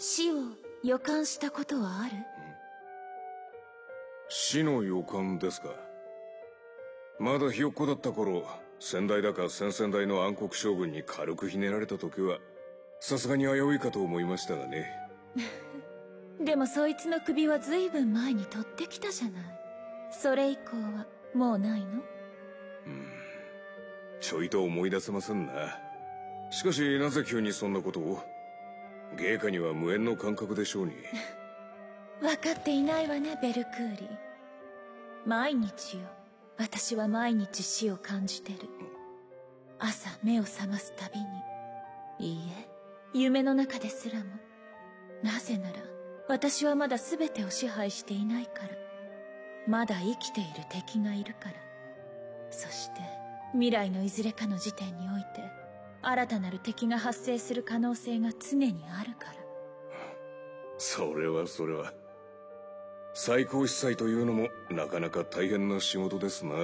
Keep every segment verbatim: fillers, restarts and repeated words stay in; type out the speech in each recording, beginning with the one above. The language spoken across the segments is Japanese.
死を予感したことはある？ 死の予感ですか。まだひよっこだった頃、先代だか先々代の暗黒将軍に軽くひねられた時はさすがに危ういかと思いましたがね。 でもそいつの首は随分前に取ってきたじゃない。それ以降はもうないの？うん、 ちょいと思い出せませんな。しかしなぜ急にそんなことを。芸家には無縁の感覚でしょうに。 分かっていないわね、ベルクーリ。毎日よ、私は毎日死を感じてる。朝目を覚ますたびに。いいえ、夢の中ですらも。なぜなら私はまだ全てを支配していないから。まだ生きている敵がいるから。そして未来のいずれかの時点において新たなる敵が発生する可能性が常にあるから。 それはそれは。最高司祭というのもなかなか大変な仕事ですな。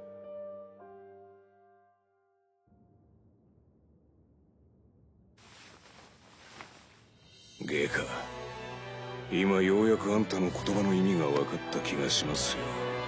芸家、今ようやくあんたの言葉の意味が分かった気がしますよ。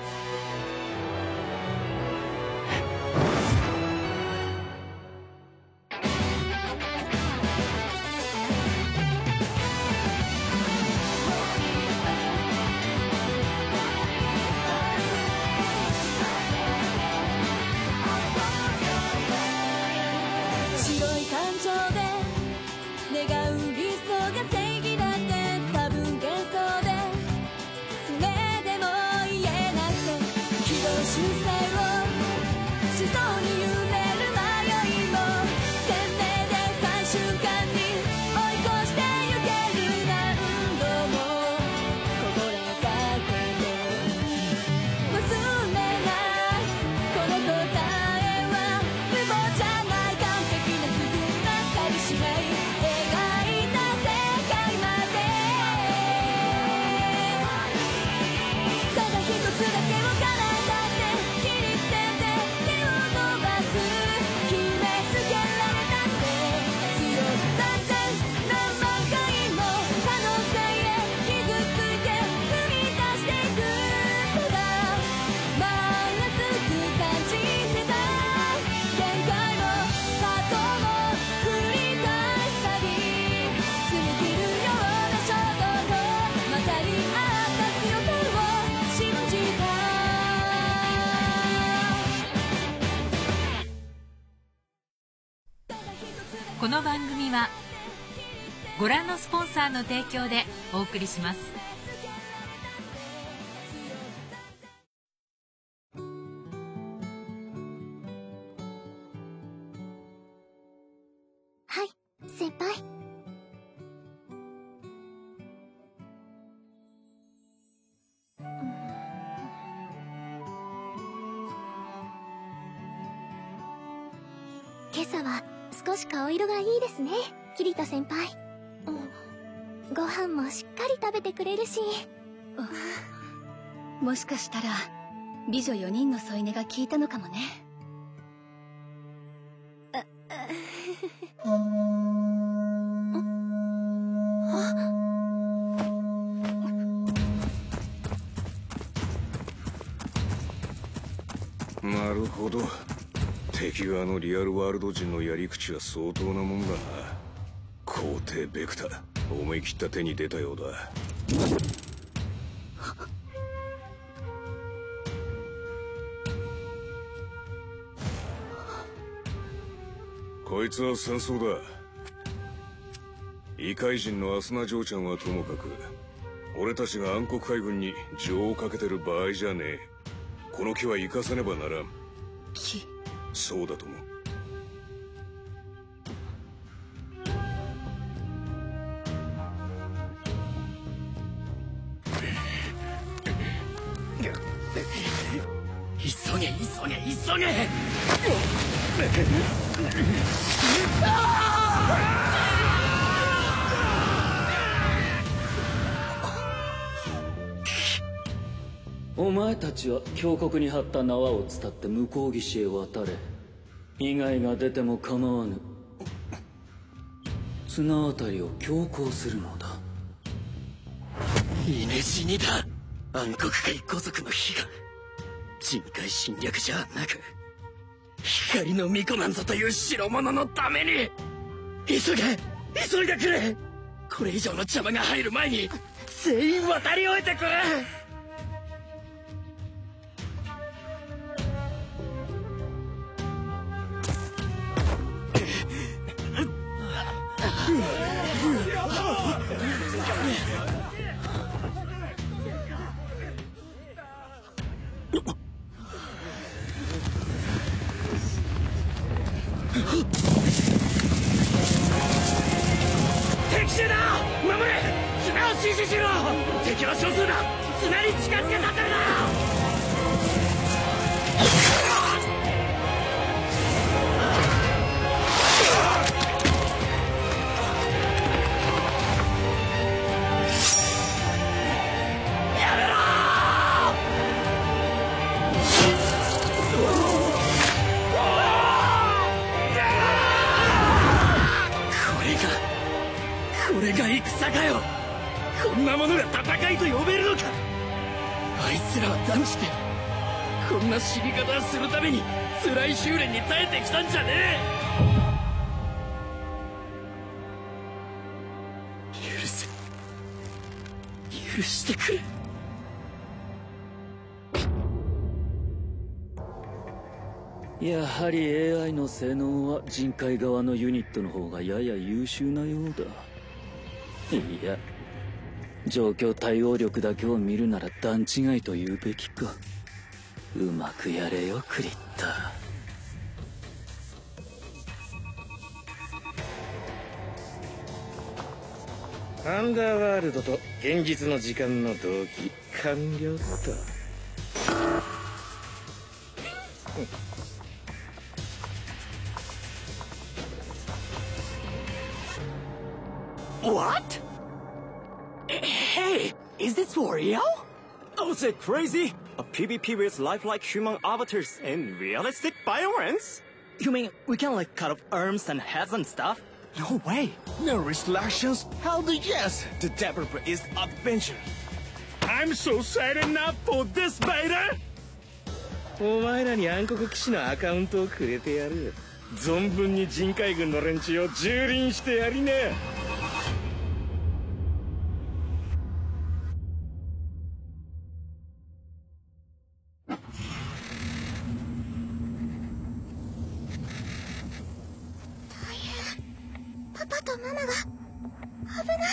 この番組はご覧のスポンサーの提供でお送りします。 はい、先輩。今朝は少し顔色がいいですね、キリト先輩。ご飯もしっかり食べてくれるし。 もしかしたら美女よにんの添い寝が効いたのかもね。 なるほど。敵側のリアルワールド人のやり口は相当なもんだな。皇帝ベクタ、思い切った手に出たようだ。こいつは戦争だ。異界人のアスナ嬢ちゃんはともかく、俺たちが暗黒海軍に情をかけてる場合じゃねえ。この木は生かさねばならん。 木？ そうだとも。 急げ急げ急げ。 お前たちは峡谷に張った縄を伝って向こう岸へ渡れ。被害が出ても構わぬ。 綱渡りを強行するのだ。 イネジニだ。暗黒界五族の悲願、人海侵略じゃなく光の巫女なんぞという代物のために。急げ急いでくれ。これ以上の邪魔が入る前に全員渡り終えてくれ。敵襲だ。守れ。綱を指示しろ。敵は少数だ。綱に近づけさせるな。これが戦かよ。こんなものが戦いと呼べるのか。あいつらは断じてこんな死に方をするために辛い修練に耐えてきたんじゃねえ。許せ許してくれ。 やはり エーアイ の性能は人海側のユニットの方がやや優秀なようだ。いや、状況対応力だけを見るなら段違いと言うべきか。うまくやれよクリッター。アンダーワールドと現実の時間の同期完了っと。What? Hey, is this for real? Oh, is it crazy? A PvP with lifelike human avatars and realistic violence? You mean we can like cut off arms and heads and stuff? No way. No restrictions? Hell yes. The developer is adventure. I'm so excited now for this beta. お前らに暗黒騎士のアカウントをくれてやる。存分に人海軍の連中を蹂躙してやりな。 パパとママが危ない。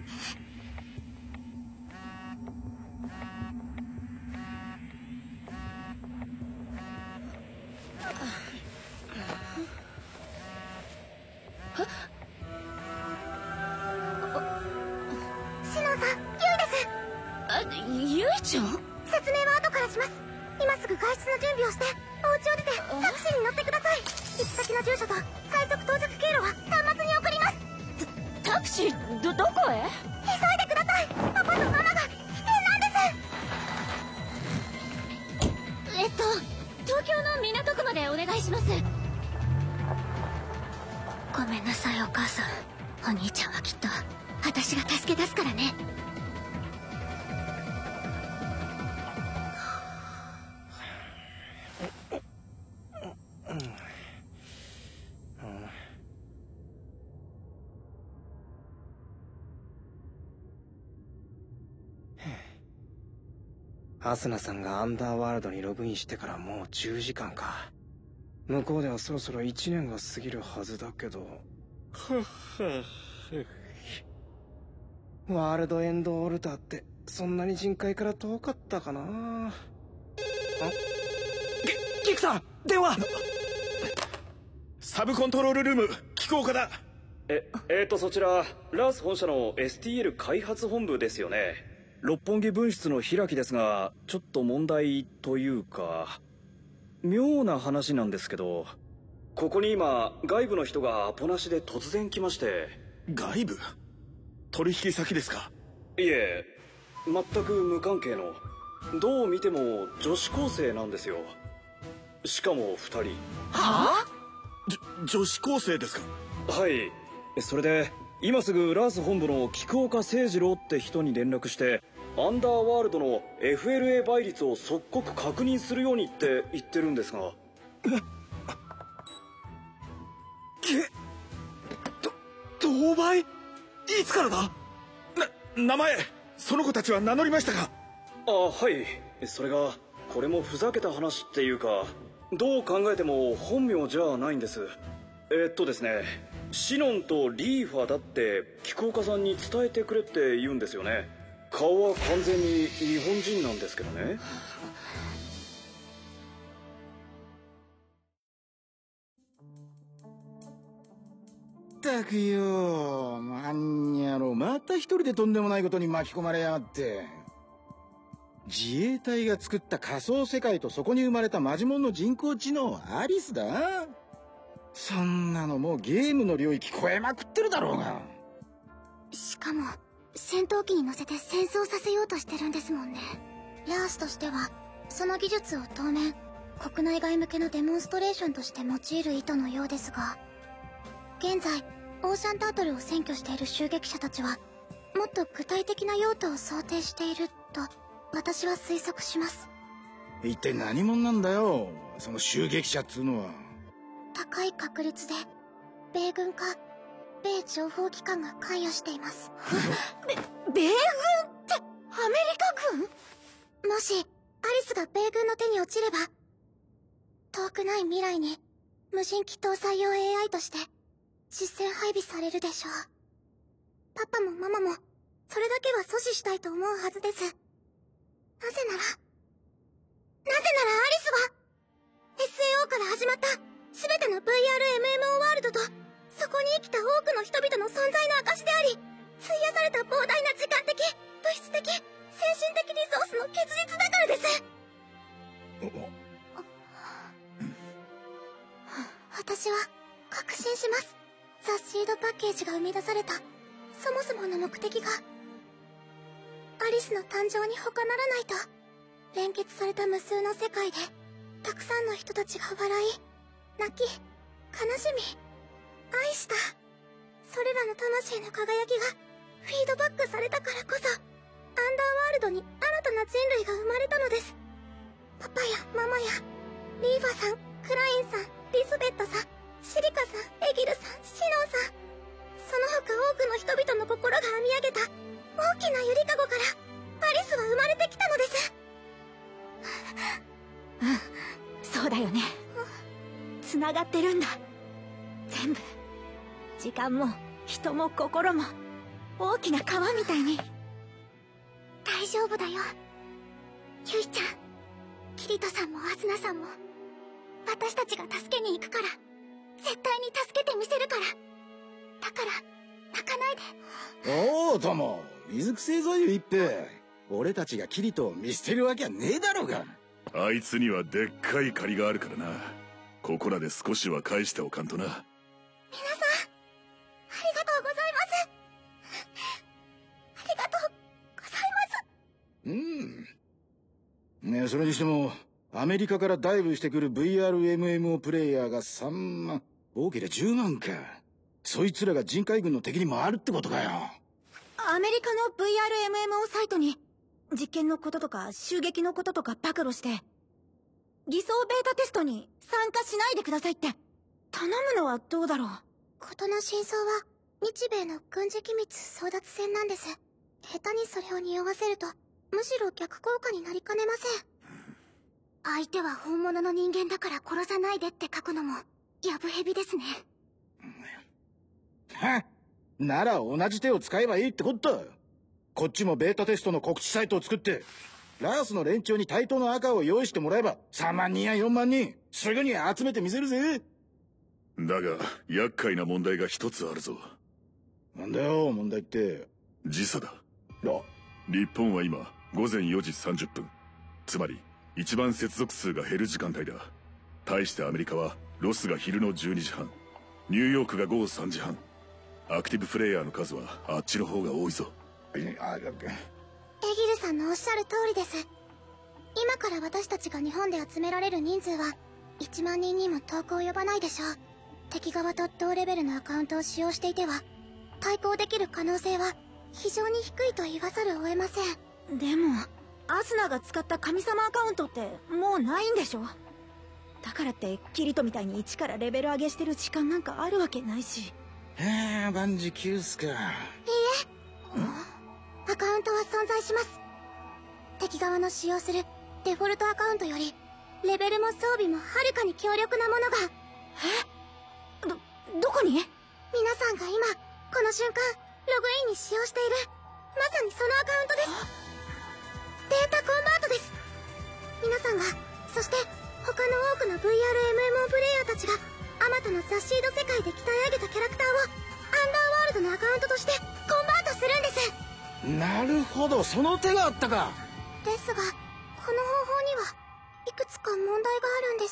シノンさん、ユイです。 あ、ユイちゃん？ 説明は後からします。今すぐ外出の準備をしてお家を出てタクシーに乗ってください。行き先の住所と最速到着経路は端末に送ります。 タクシーどどこへ？ 急いでください。パパとママが危険なんです。えっと東京の港区までお願いします。ごめんなさいお母さん。お兄ちゃんはきっと私が助け出すからね。 アスナさんがアンダーワールドにログインしてからもうじゅうじかんか。向こうではそろそろいちねんが過ぎるはずだけど。ワールドエンドオルターってそんなに人海から遠かったかな。あ、 キキクさん電話。サブコントロールルーム機構課だ。 ええーとそちらラース本社の エスティーエル 開発本部ですよね。六本木分室の開きですが、ちょっと問題というか妙な話なんですけど、ここに今外部の人がアポなしで突然来まして。 外部？取引先ですか？ いえ、全く無関係の、どう見ても女子高生なんですよ。しかもふたり。 はあ？女子高生ですか？ はい。 それで今すぐラース本部の菊岡誠二郎って人に連絡してアンダーワールドの エフエルエー 倍率を即刻確認するようにって言ってるんですが。えけど同倍？いつからだ？ な名前その子たちは名乗りましたか？ あ、はい。それがこれもふざけた話っていうか、どう考えても本名じゃないんです。えっとですね、シノンとリーファだって菊岡さんに伝えてくれって言うんですよね。顔は完全に日本人なんですけどね。 ったくよ、なんやろ、また一人でとんでもないことに巻き込まれやがって。自衛隊が作った仮想世界とそこに生まれたマジモンの人工知能アリスだ。そんなのもうゲームの領域超えまくってるだろうが。 しかも戦闘機に乗せて戦争させようとしてるんですもんね。ラースとしてはその技術を当面国内外向けのデモンストレーションとして用いる意図のようですが、現在オーシャンタートルを占拠している襲撃者たちはもっと具体的な用途を想定していると私は推測します。 一体何者なんだよ、その襲撃者っつうのは。 高い確率で米軍か米情報機関が関与しています。べ米軍ってアメリカ軍？もしアリスが米軍の手に落ちれば、遠くない未来に無人機搭載用 エーアイ として実戦配備されるでしょう。パパもママもそれだけは阻止したいと思うはずです。なぜならなぜならアリスは エスエーオー から始まった全ての ブイアールエムエムオー ワールドとそこに生きた多くの人々の存在の証であり、費やされた膨大な時間的、物質的、精神的リソースの結実だからです。私は確信します。ザ・シードパッケージが生み出されたそもそもの目的がアリスの誕生に他ならないと。連結された無数の世界でたくさんの人たちが笑い、泣き、悲しみ、愛した、それらの魂の輝きがフィードバックされたからこそアンダーワールドに新たな人類が生まれたのです。パパやママやリーファさん、クラインさん、リスベットさん、シリカさん、エギルさん、シノンさん、その他多くの人々の心が編み上げた大きなゆりかごからアリスは生まれてきたのです。 うん、そうだよね。つながってるんだ、全部。時間も人も心も大きな川みたいに。 大丈夫だよゆいちゃん。キリトさんもアズナさんも私たちが助けに行くから、絶対に助けてみせるから。だから泣かないで。 おお、とも水くせえぞゆいっぺ。俺たちがキリトを見捨てるわけはねえだろうが。 あいつにはでっかい借りがあるからな。ここらで少しは返しておかんとな。 皆さんありがとうございます。ありがとうございます。 うんねえ、それにしてもアメリカからダイブしてくる ブイアールエムエムオー プレイヤーがさんまん、多ければじゅうまんか。そいつらが人海軍の敵にもあるってことかよ。 アメリカの ブイアールエムエムオー サイトに実験のこととか襲撃のこととか暴露して偽装ベータテストに参加しないでくださいって頼むのはどうだろう。 事の真相は日米の軍事機密争奪戦なんです。下手にそれを匂わせるとむしろ逆効果になりかねません。相手は本物の人間だから殺さないでって書くのもやぶへびですね。 はなら同じ手を使えばいいってことだ。こっちもベータテストの告知サイトを作ってラースの連中に対等の赤を用意してもらえばさんまんにんやよんまんにんすぐに集めてみせるぜ。 だが厄介な問題が一つあるぞ。 なんだよ問題って。 時差だ。 あ、 日本は今ごぜんよじさんじゅっぷん、つまり一番接続数が減る時間帯だ。対してアメリカはロスが昼のじゅうにじはん、ニューヨークがごごさんじはん。アクティブプレイヤーの数はあっちの方が多いぞ。 あ、 エギルさんのおっしゃる通りです。今から私たちが日本で集められる人数はいちまんにんにも遠く及ばないでしょう。 敵側と同レベルのアカウントを使用していては対抗できる可能性は非常に低いと言わざるを得ません。 でもアスナが使った神様アカウントってもうないんでしょ。だからってキリトみたいに一からレベル上げしてる時間なんかあるわけないし。 へえ、万事休すか。いいえ、アカウントは存在します。敵側の使用するデフォルトアカウントよりレベルも装備もはるかに強力なものが。 え？ど、どこに？ 皆さんが今この瞬間ログインに使用しているまさにそのアカウントです。データコンバートです。皆さんが、そして他の多くの ブイアールエムエムオー プレイヤーたちがあまたのザ・シード世界で鍛え上げたキャラクターをアンダーワールドのアカウントとしてコンバートするんです。 なるほど、その手があったか。 ですがこの方法にはいくつか問題があるんです。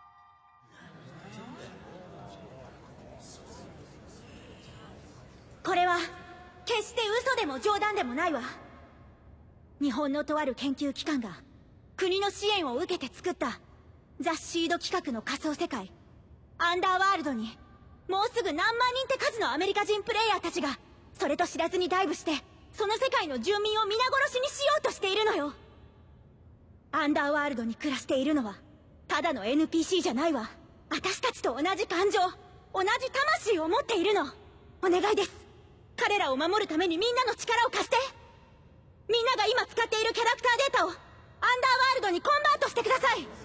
これは決して嘘でも冗談でもないわ。日本のとある研究機関が国の支援を受けて作ったザ・シード企画の仮想世界アンダーワールドにもうすぐ何万人って数のアメリカ人プレイヤーたちがそれと知らずにダイブしてその世界の住民を皆殺しにしようとしているのよ。アンダーワールドに暮らしているのはただの エヌピーシー じゃないわ。私たちと同じ感情、同じ魂を持っているの。お願いです。彼らを守るためにみんなの力を貸して。みんなが今使っているキャラクターデータをアンダーワールドにコンバートしてください。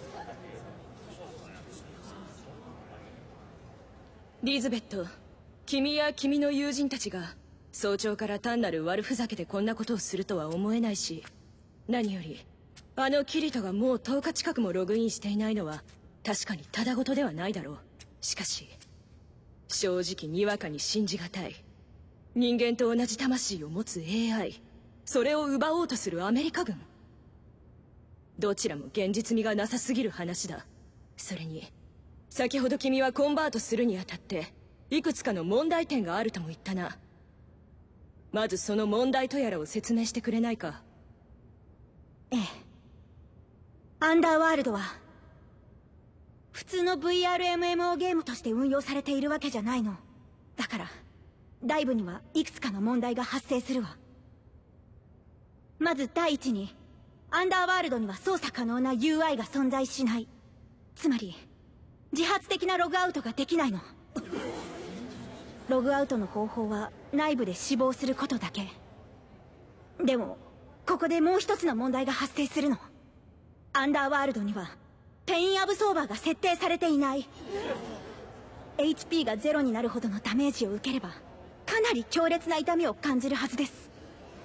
リズベット、君や君の友人たちが早朝から単なる悪ふざけでこんなことをするとは思えないし、何よりあのキリトがもうとおか近くもログインしていないのは確かにただごとではないだろう。しかし正直にわかに信じがたい。人間と同じ魂を持つ エーアイ、 それを奪おうとするアメリカ軍、どちらも現実味がなさすぎる話だ。それに先ほど君はコンバートするにあたっていくつかの問題点があるとも言ったな。まずその問題とやらを説明してくれないか。 ええ、アンダーワールドは普通の ブイアールエムエムオー ゲームとして運用されているわけじゃないの。だからダイブにはいくつかの問題が発生するわ。まず第一にアンダーワールドには操作可能な ユーアイ が存在しない。つまり自発的なログアウトができないの。ログアウトの方法は内部で死亡することだけ。でもここでもう一つの問題が発生するの。アンダーワールドにはペインアブソーバーが設定されていない。 エイチピー がゼロになるほどのダメージを受ければかなり強烈な痛みを感じるはずです。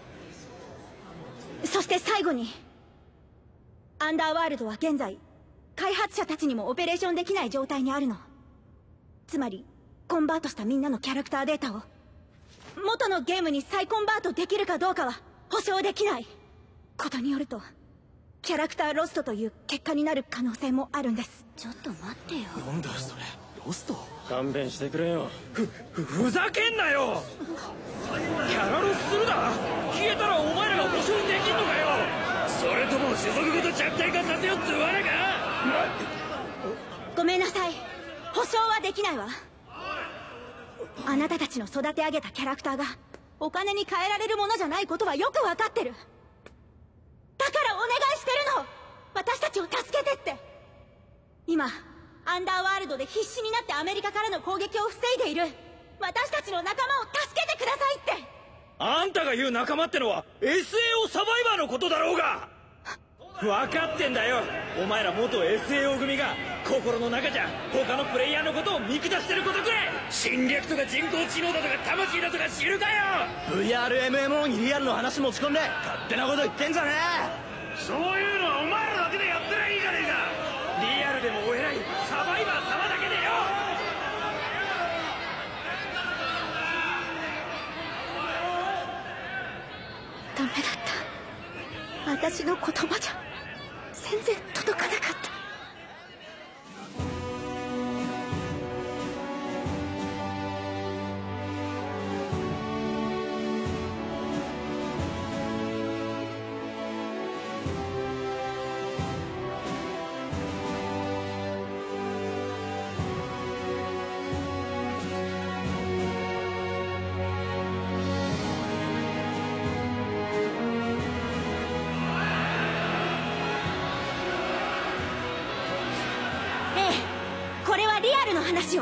そして最後にアンダーワールドは現在開発者たちにもオペレーションできない状態にあるの。つまりコンバートしたみんなのキャラクターデータを元のゲームに再コンバートできるかどうかは保証できないことによるとキャラクターロストという結果になる可能性もあるんです。 ちょっと待ってよ。 なんだそれ、ロスト？ 勘弁してくれよ。ふ、ふ、ふざけんなよ。キャラロスするな。消えたらお前らが保証できんのかよ。それとも種族ごと弱体化させようっつうわけか。 ごめんなさい、保証はできないわ。あなたたちの育て上げたキャラクターがお金に換えられるものじゃないことはよくわかってる。だからお願いしてるの、私たちを助けてって。今アンダーワールドで必死になってアメリカからの攻撃を防いでいる私たちの仲間を助けてくださいって。 あんたが言う仲間ってのは エスエーオー サバイバーのことだろうが。分かってんだよ。お前ら元 エスエーオー 組が心の中じゃ他のプレイヤーのことを見下してることくらい侵略とか人工知能だとか魂だとか知るかよ。 ブイアールエムエムオー にリアルの話持ち込んで勝手なこと言ってんじゃねえ。 そういうのはお前らだけでやったらいいじゃねえか。リアルでもお偉いサバイバー様だけでよ。 ダメだった。私の言葉じゃ全然届かなかった。 話を。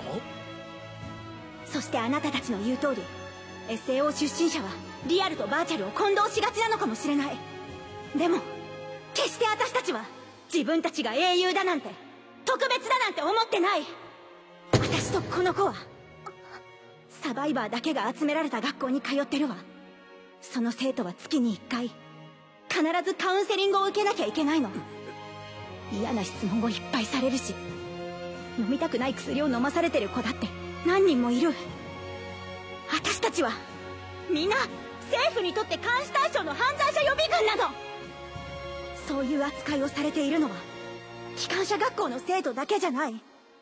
そしてあなたたちの言う通り エスエーオー 出身者はリアルとバーチャルを混同しがちなのかもしれない。でも決して私たちは自分たちが英雄だなんて特別だなんて思ってない。私とこの子はサバイバーだけが集められた学校に通ってるわ。その生徒は月にいっかい必ずカウンセリングを受けなきゃいけないの。嫌な質問をいっぱいされるし、飲みたくない薬を飲まされてる子だって何人もいる。私たちはみんな政府にとって監視対象の犯罪者予備軍なの。そういう扱いをされているのは機関車学校の生徒だけじゃない。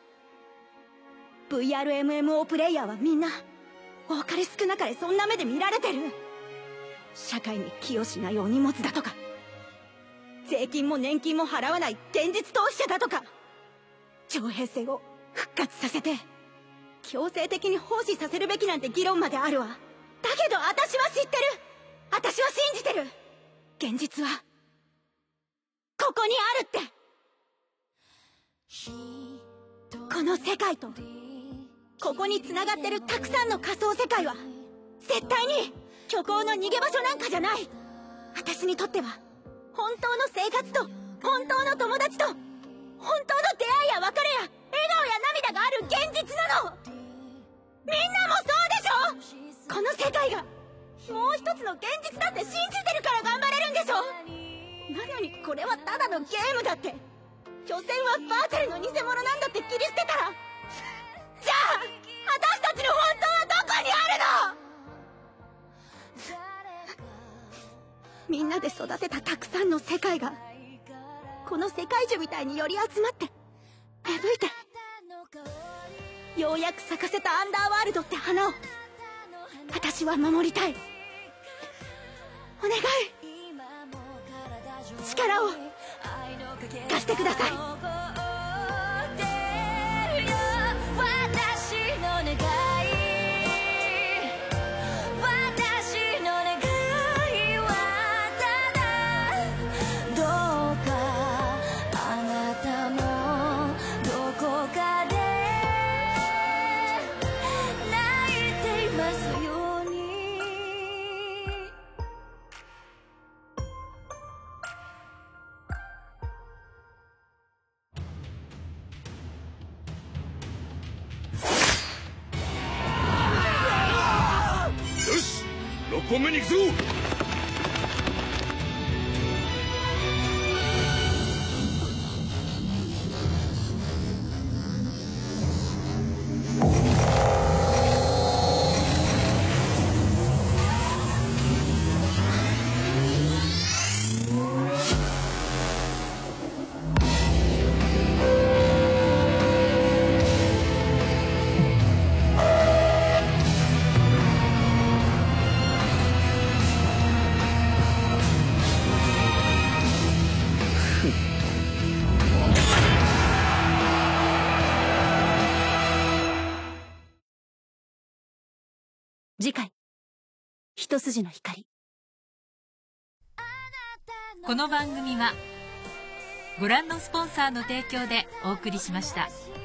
ブイアールエムエムオー プレイヤーはみんな多かれ少なかれそんな目で見られてる。社会に寄与しないお荷物だとか、税金も年金も払わない現実逃避者だとか、徴兵制を復活させて強制的に奉仕させるべきなんて議論まであるわ。だけど私は知ってる。私は信じてる。現実はここにあるって。この世界とここに繋がってるたくさんの仮想世界は絶対に虚構の逃げ場所なんかじゃない。私にとっては本当の生活と本当の友達と本当の出会いや別れや笑顔や涙がある現実なの。みんなもそうでしょ。この世界がもう一つの現実だって信じてるから頑張れるんでしょ。なのにこれはただのゲームだって、所詮はバーチャルの偽物なんだって切り捨てたら、じゃあ私たちの本当はどこにあるの。みんなで育てたたくさんの世界がこの世界樹みたいに寄り集まって芽吹いて、ようやく咲かせたアンダーワールドって花を私は守りたい。お願い、力を貸してください。 ろっぽんめに行くぞ。 次回、一筋の光。 この番組はご覧のスポンサーの提供でお送りしました。